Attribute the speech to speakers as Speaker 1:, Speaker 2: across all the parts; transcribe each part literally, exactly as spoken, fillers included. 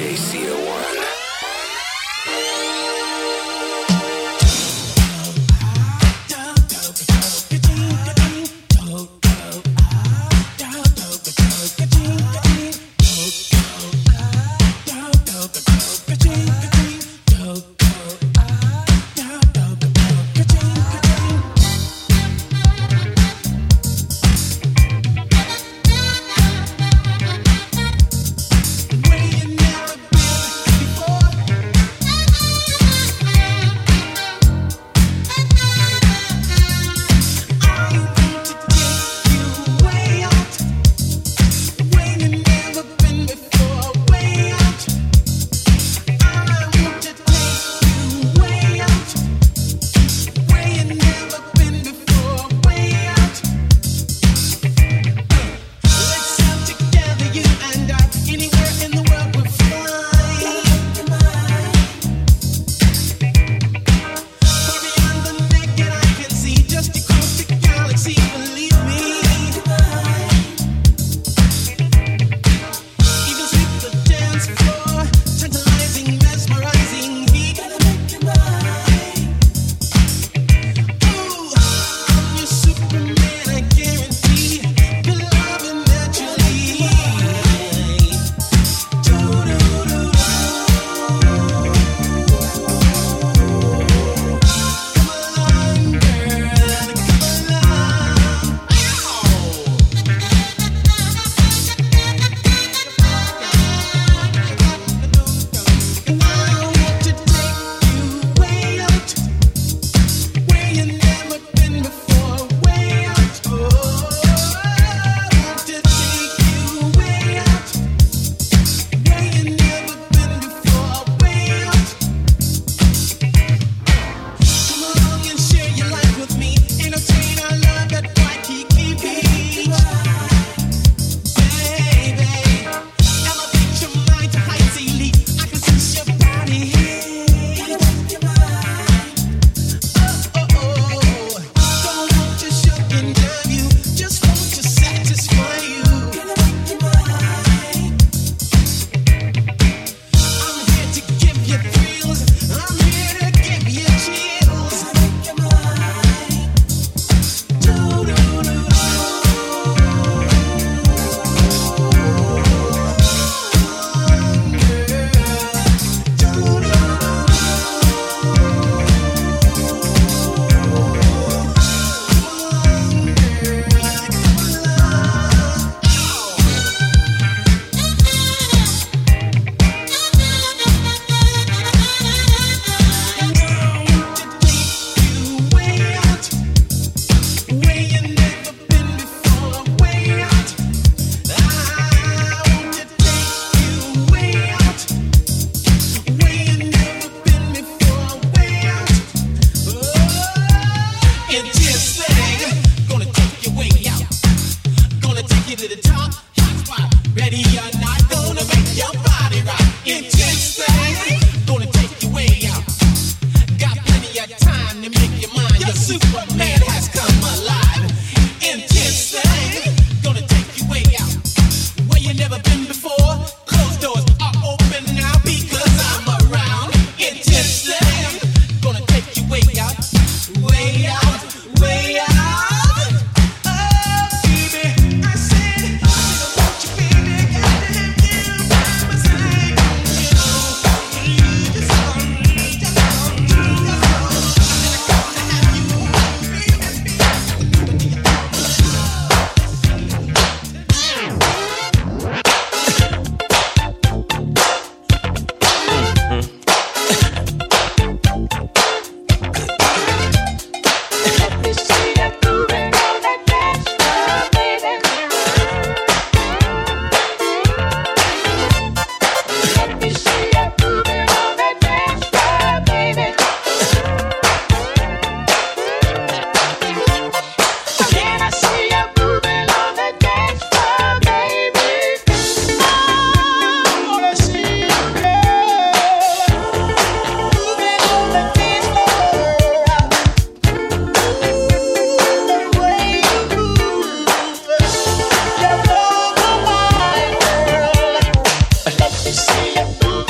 Speaker 1: J C O one.
Speaker 2: See you.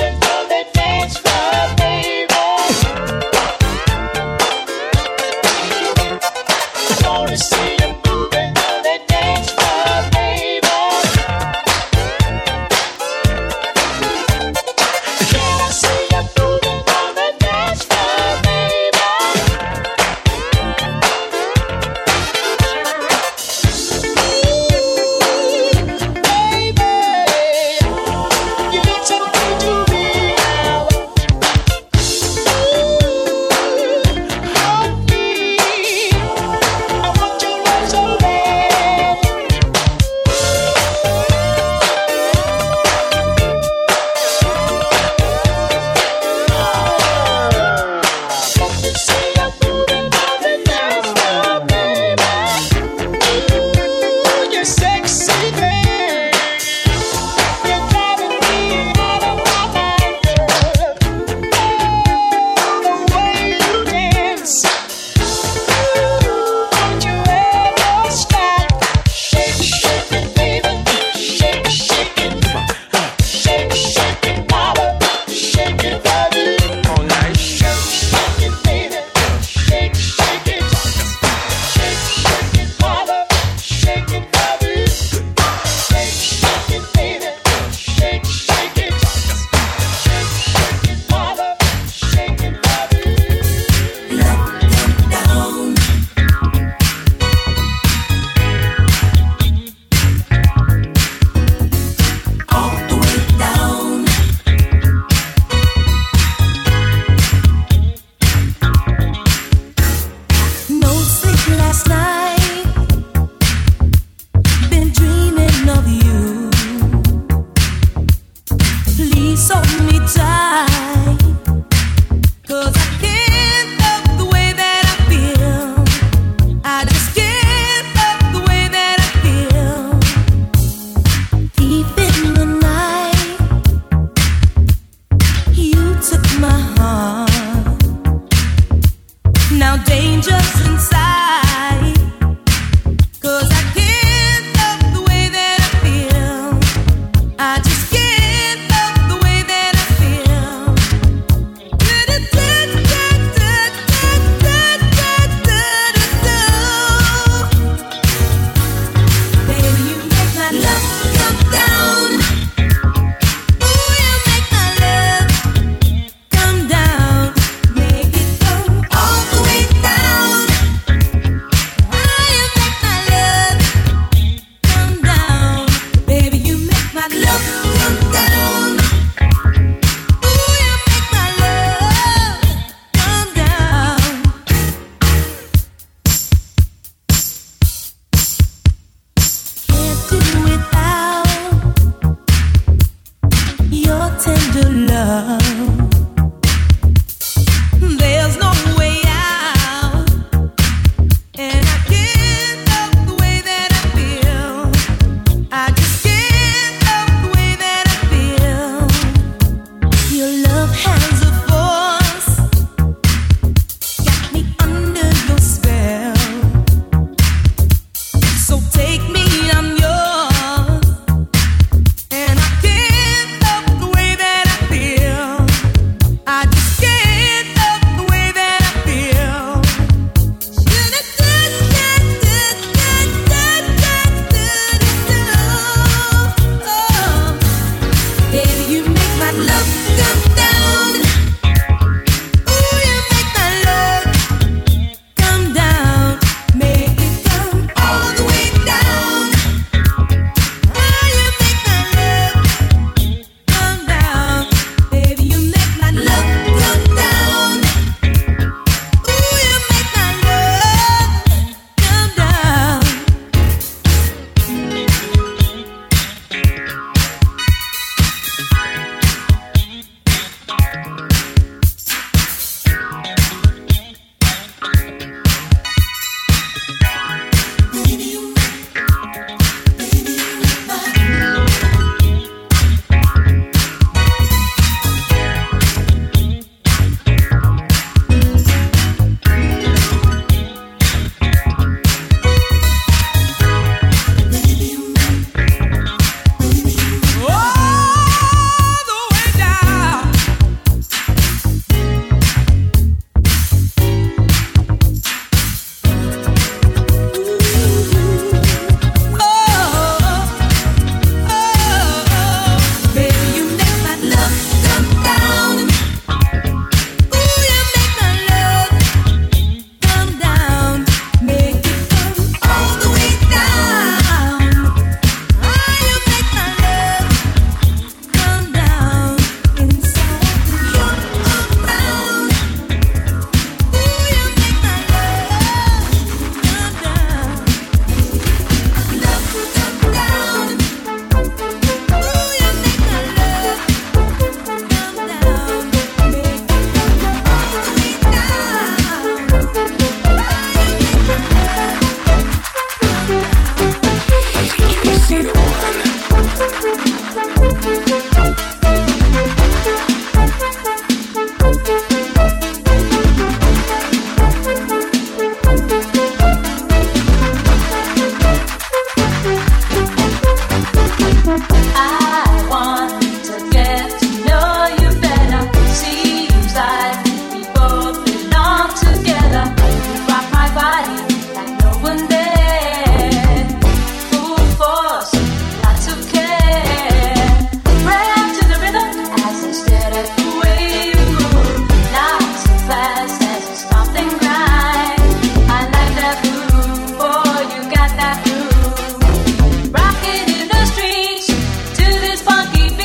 Speaker 1: Rockin' in the streets to this funky beat.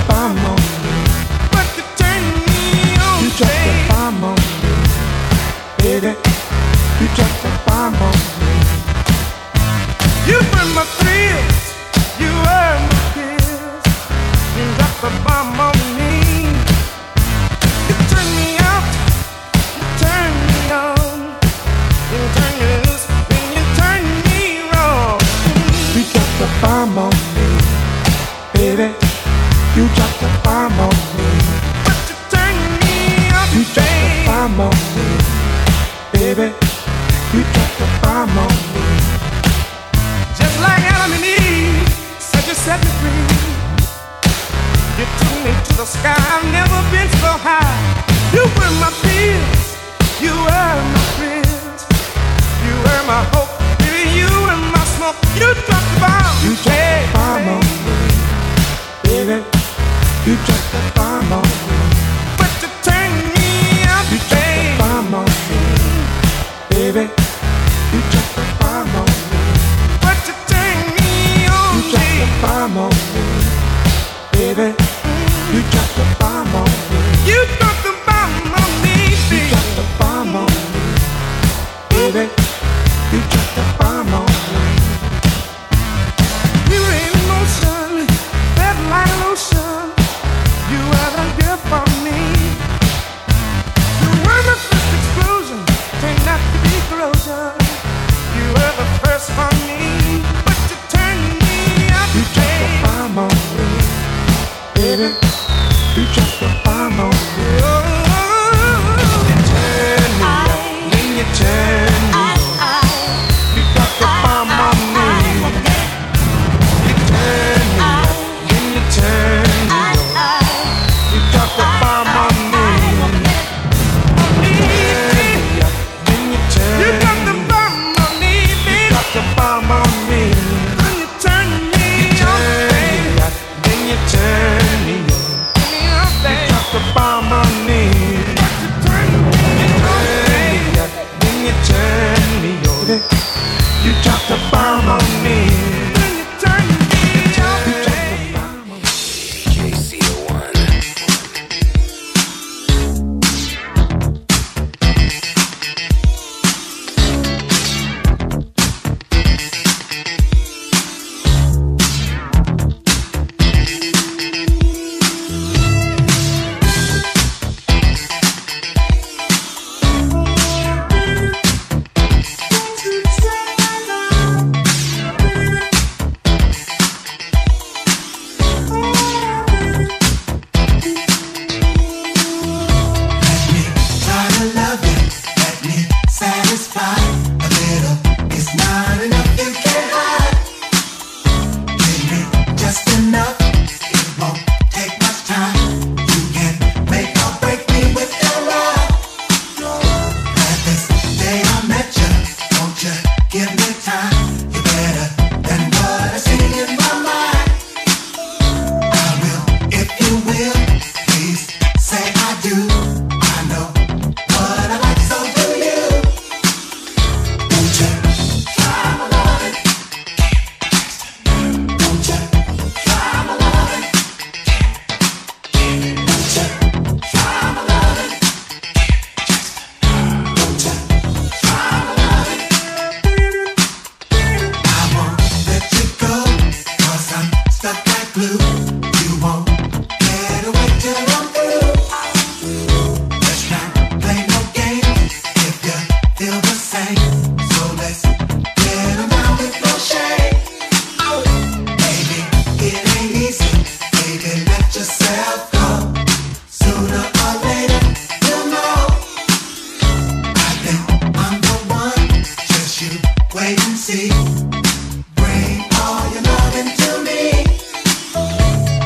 Speaker 1: bomb on me.
Speaker 2: But you turn me on,
Speaker 1: You dropped a bomb on me, baby. You dropped a bomb on me.
Speaker 2: you burn my thrills, you earn my kills. You drop the bomb on me. You turn me out, you turn me on. You turn me loose, then you turn me wrong.
Speaker 1: You dropped a bomb on me, baby. You dropped a bomb on me.
Speaker 2: But you turn me out,
Speaker 1: You dropped a bomb on me, baby. You dropped a bomb on me.
Speaker 2: just like Adam and Eve said you set me free. You took me to the sky, I've never been so high. You were my peers, you were my friends. You were my hope, baby, you were my smoke. You dropped the bomb,
Speaker 1: You dropped a bomb on me, baby. You dropped a bomb on me.
Speaker 2: but you turned me out,
Speaker 1: You dropped a
Speaker 2: babe.
Speaker 1: bomb on me, baby. You dropped a bomb on me.
Speaker 2: But you turned me on,
Speaker 1: You dropped a
Speaker 2: babe.
Speaker 1: bomb on me, baby. You dropped a bomb on me.
Speaker 2: You dropped the bomb on me,
Speaker 1: You
Speaker 2: babe.
Speaker 1: dropped a bomb on me, baby. You dropped a bomb on me.
Speaker 2: We were in motion, felt like an ocean. You were the gift for me. You were the first explosion, turned out to be corrosion. You were the first for me, but you turned me out,
Speaker 1: You dropped a
Speaker 2: babe.
Speaker 1: bomb on me, baby. You dropped a bomb on me.
Speaker 2: Oh, you turned me out, then you turned me on. You dropped the bomb on me. You turned me out, then you turned me on. You dropped the bomb on me. Then you turned you dropped the bomb on me, baby. Dropped the bomb on me. Then you turned me on, baby. Then you turned me on. You dropped the bomb on me. You turned me on, baby. Then you turned me on. You dropped the bomb on me. Then you turned me on, baby.
Speaker 3: K C O one.
Speaker 4: Wait and see. Bring all your loving to me.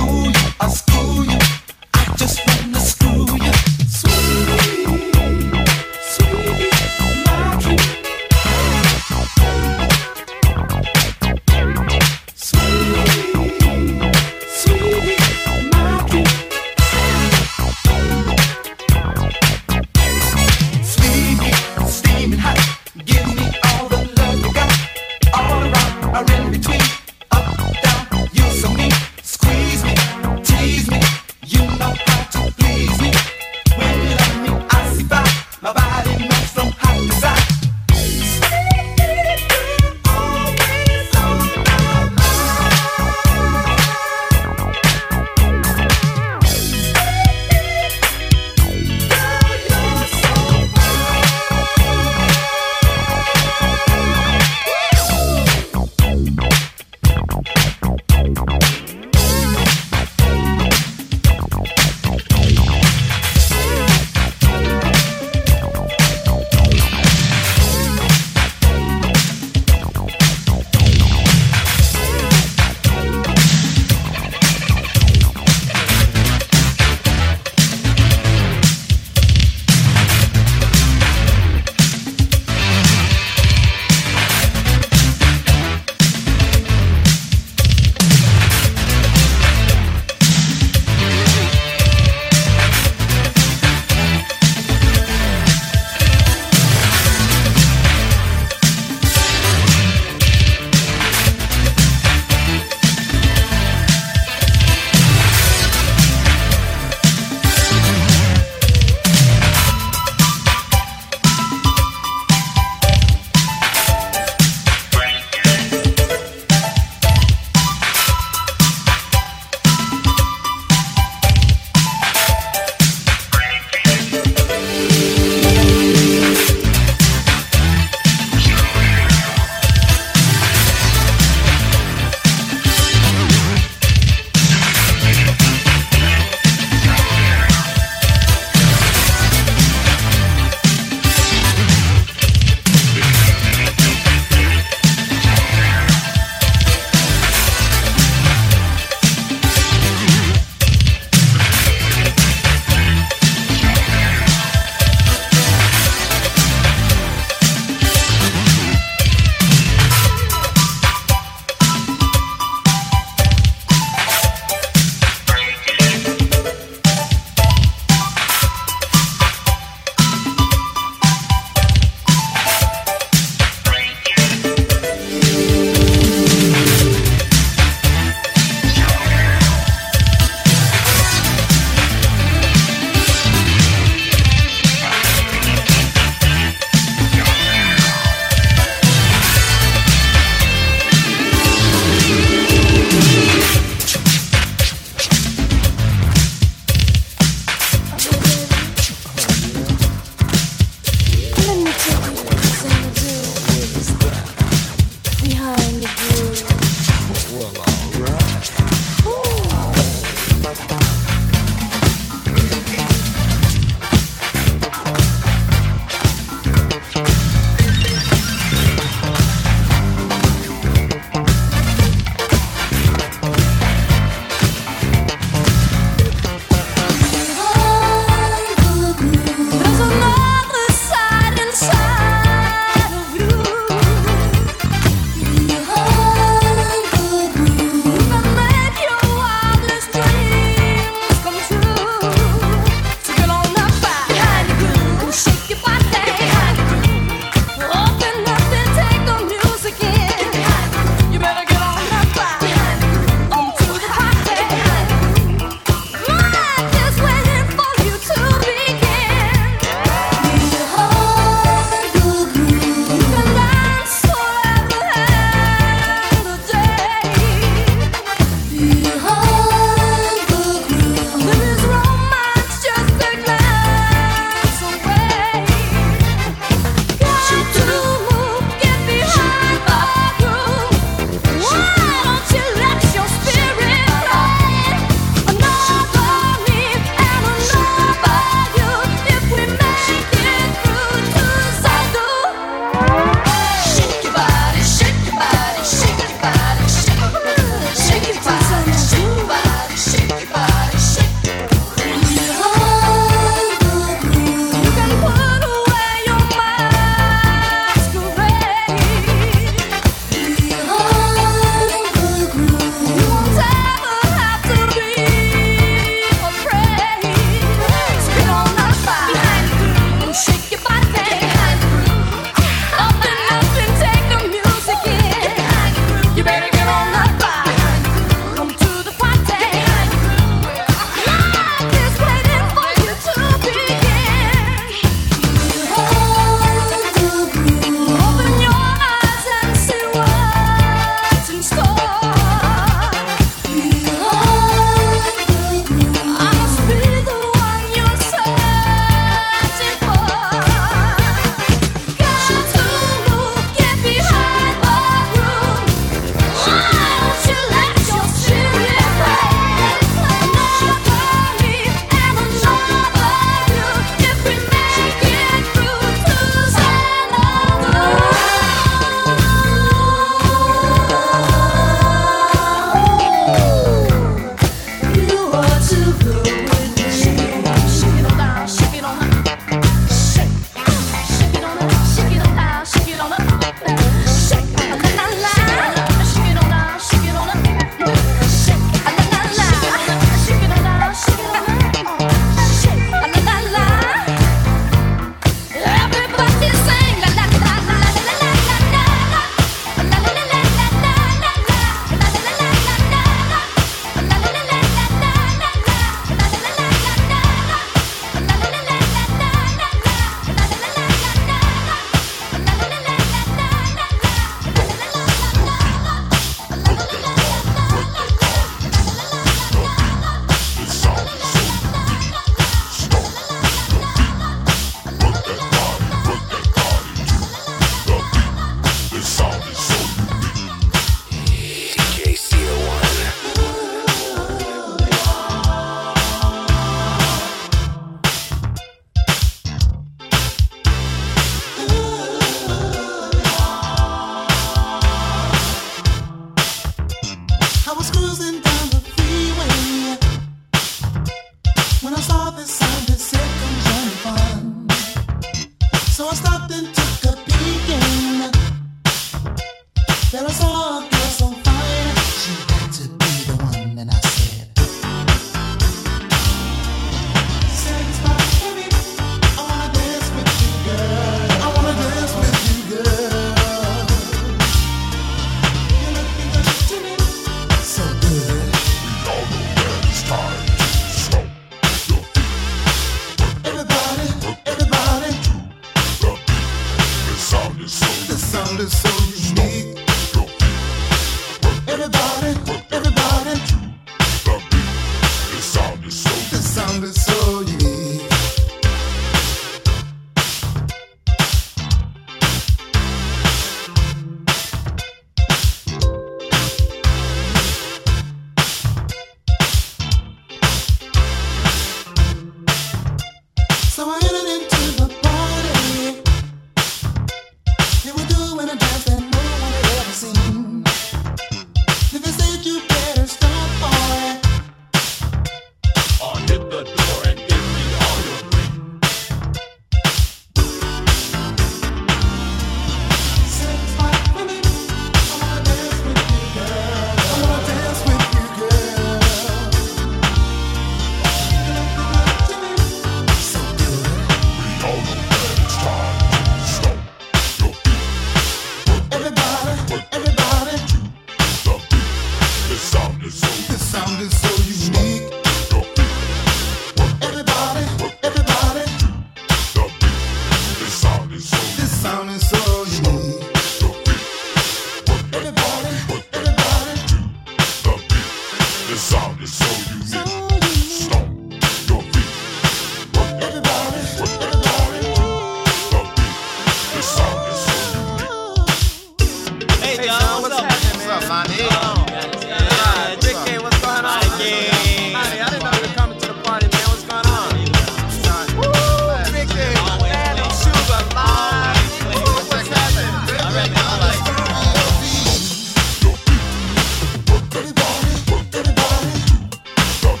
Speaker 4: This sound is so unique. Stomp your feet. Work that body, work that body to the beat. This sound is so unique.
Speaker 5: Hey, John, what's, what's happening, man? What's up, Lonnie? Oh, yeah, Ricky, what's going on? Honey, I didn't know you were coming to the party, man. What's going on? Woo, Ricky, man, and sugar, live. What's happening? All right, man, all right.
Speaker 4: Your feet. Work that body, work that body to the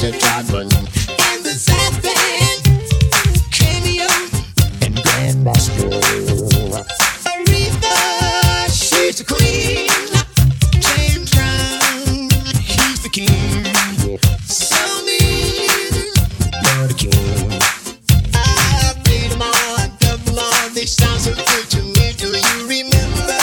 Speaker 6: Roger Troutman, and the South Band, Cameo, and Grandmaster. Aretha, she's the queen. James Brown, he's the king. So mean, you're the king. I played them all, dubbed them all. They sound so good to me. Do you remember?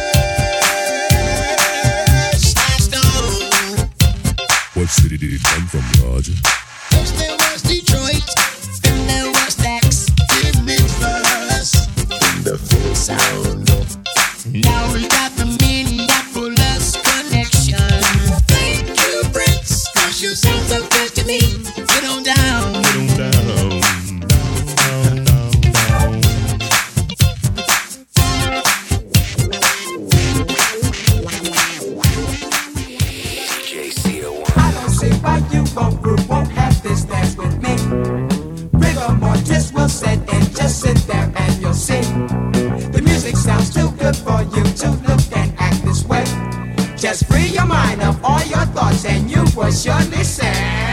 Speaker 4: What city did it come from, Roger?
Speaker 6: First there was Detroit, then there was Dax, then Memphis, then the full sound. Now we got the Minneapolis connection. Thank you, Prince, 'cause you sound so good to me. Get on down, get on down, down, down, down.
Speaker 3: J C O one.
Speaker 2: I don't see why you won't, group won't have this dance with me. Rigor mortis will set and just sit there and you'll see. The music sounds too good for you to look and act this way. Just free your mind of all your thoughts and you will surely say.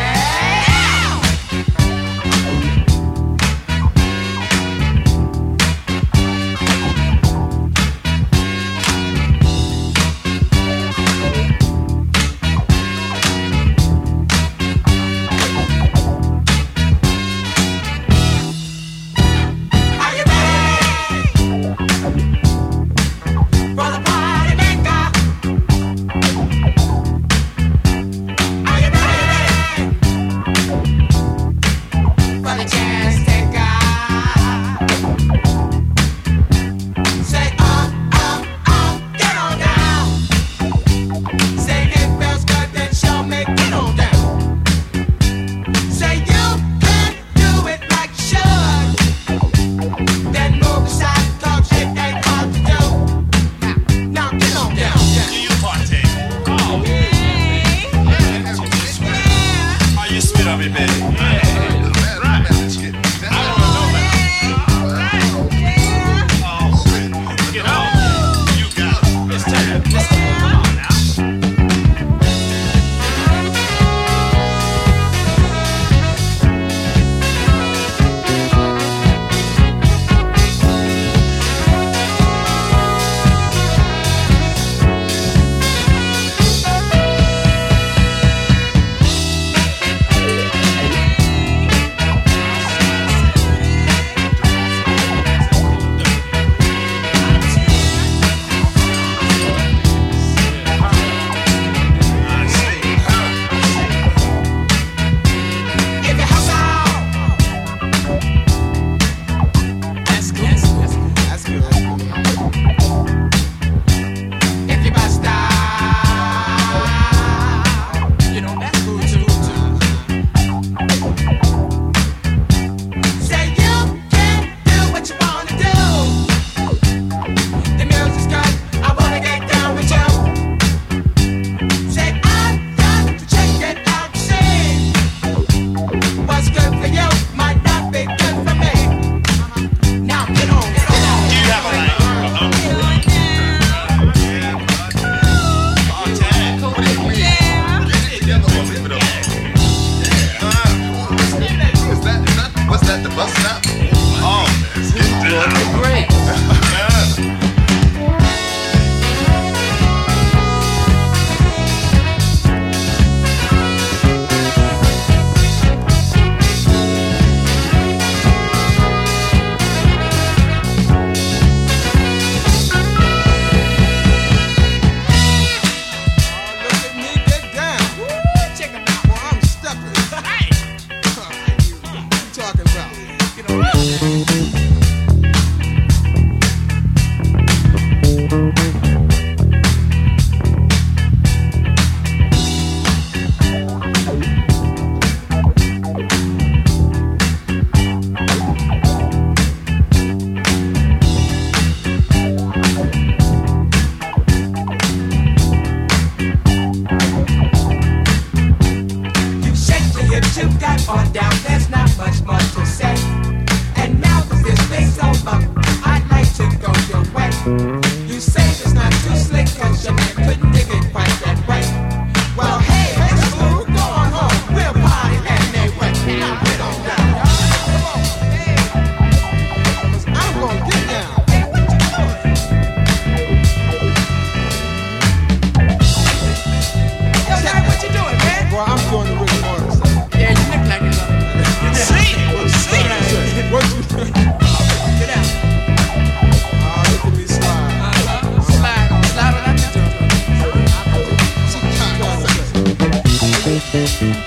Speaker 2: Are you ready for the party maker? Are you ready for the chance taker? Say up, up, up, get on down. Say it feels good, then show me, get on down. Say you can do it like you should. Then move aside, 'cause it ain't hard to do. Now, now get on down.
Speaker 5: Do you partake? Oh, oh, you spit on me, baby. Right. I don't know, man. Oh, get on. You got it. It's time. It's time. Come on now. If your house out, that's good. That's good. If you bust out, you know that's good too. Say you can do what you wanna do. The music's good. I wanna get down with you. Say I've got to check it out, see. What's good for you might not be good for me. Now get on, get on. Do you have a line?
Speaker 7: What's that, the bus stop?
Speaker 5: Oh,
Speaker 7: Great.
Speaker 5: look at me get down. Woo, check it out, boy. I'm stepping. Hey, what you talking about? Get on down.
Speaker 2: You shake your hips, you got on down. There's not much more to say. And now with this thing's over, I'd like to go your way. You say it's not too slick, 'cause your man couldn't dig it quite that way. Well, hey, let's move, go on home. We'll party.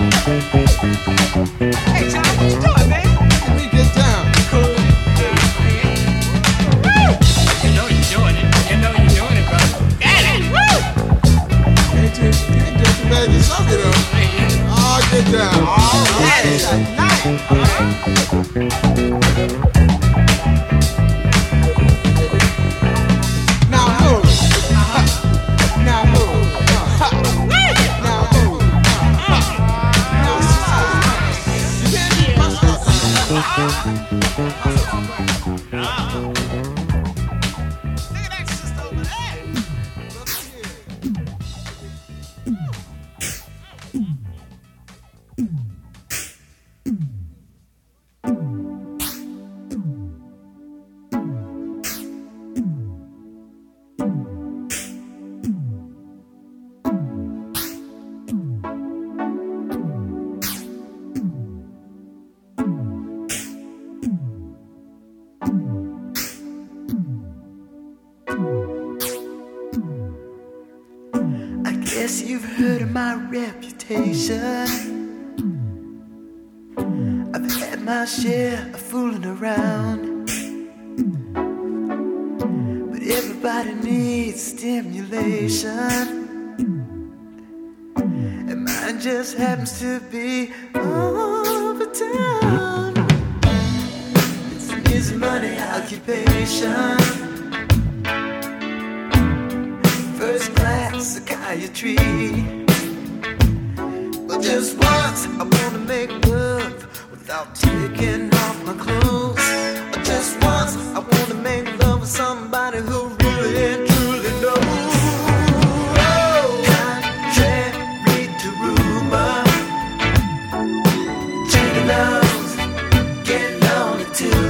Speaker 5: Hey, John, what you doing, man?
Speaker 2: Let me get down.
Speaker 5: Cool. You know you're doing it. You know you're doing it, brother. Got it. Woo!
Speaker 2: Ain't just, ain't just the magic sucker though. Oh, get down. All
Speaker 5: That is a night.
Speaker 2: Now move. Now move. Now move. You can't be my stuff.
Speaker 5: Look at that sister over there.
Speaker 8: I guess you've heard of my reputation. I've had my share of fooling around, but everybody needs stimulation, and mine just happens to be over town. It's an easy money occupation, first class psychiatry. But just once I wanna make love without taking off my clothes. Or just once I wanna make love with somebody who really and truly knows. Contrary to rumor, Jada loves get lonely too.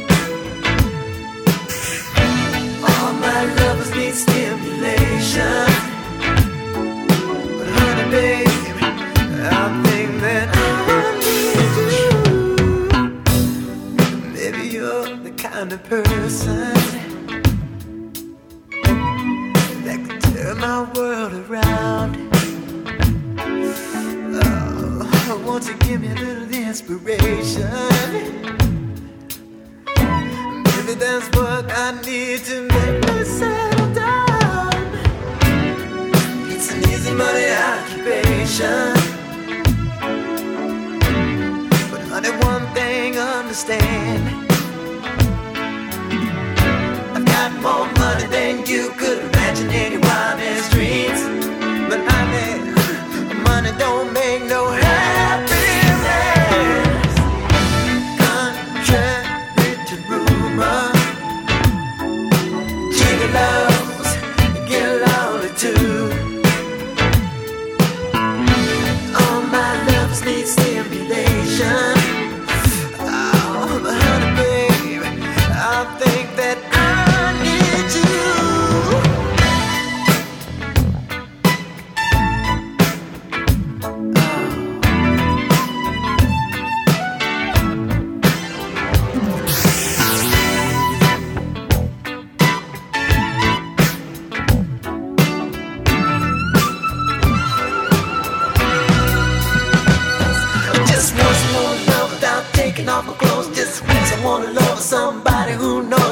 Speaker 8: All my lovers need stimulation, but honey, babe, I think that I need you. Maybe you're the kind of person that could turn my world around. Oh, won't you give me a little inspiration? Maybe that's what I need to make me settle down. It's an easy money occupation, but honey, one thing understand, I've got more money than you could imagine in your wildest dreams. But honey, money don't make no happiness. Contrary to rumor, Jigga loves get lonely too. All my lovers need stimulation. Oh, but honey, babe, I think that I need you. Just once more love without taking off my clothes. Just once I wanna love somebody who knows.